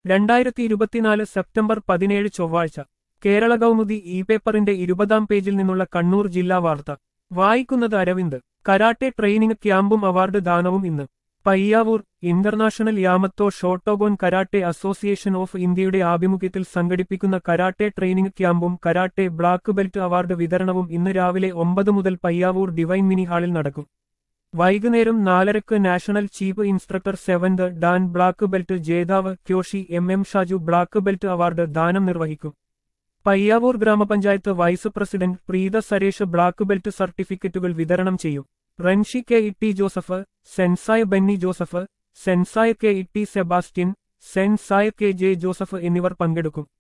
2024 September 17 ചൊവ്വാഴ്ച Kerala Kaumudi E പേപ്പറിന്റെ 20-ാം പേജിൽ നിന്നുള്ള കണ്ണൂർ ജില്ലാ വാർത്ത വായിക്കുന്നത് അരവിന്ദ്. കരാട്ടെ ട്രെയിനിംഗ് ക്യാമ്പും അവാർഡ് ദാനവും ഇന്ന്. Payyavoor international Yamato Shotokan karate association of ഇന്ത്യയുടെ ആഭിമുഖ്യത്തിൽ സംഘടിപ്പിക്കുന്ന കരാട്ടെ ട്രെയിനിംഗ് ക്യാമ്പും കരാട്ടെ ബ്ലാക്ക് ബെൽറ്റ് അവാർഡ് വിതരണവും ഇന്ന് രാവിലെ 9 മുതൽ പയ്യാവൂർ ഡിവൈൻ മിനി ഹാളിൽ നടക്കും. വൈകുന്നേരം 4:30 national chief instructor 7th dan black belt ജേതാവ് Kyoshi M Shaju black belt award ദാനം നിർവഹിക്കും. Payyavoor gram panchayat vice president Preetha Suresh black belt സർട്ടിഫിക്കറ്റുകൾ വിതരണം ചെയ്യും. Renshi K Itty Joseph, Sensei Benny Joseph, Sensei K Itty Sebastian, Sensei K J Joseph എന്നിവർ പങ്കെടുക്കും.